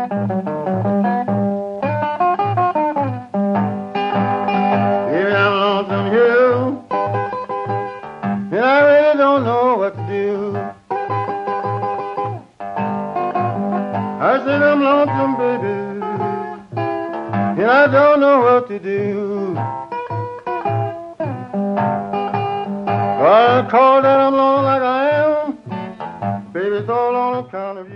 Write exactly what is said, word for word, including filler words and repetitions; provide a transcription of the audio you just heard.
Here I'm lonesome here, and I really don't know what to do. I said I'm lonesome, baby, and I don't know what to do. I call that I'm lonely like I am, baby, it's all on account of you.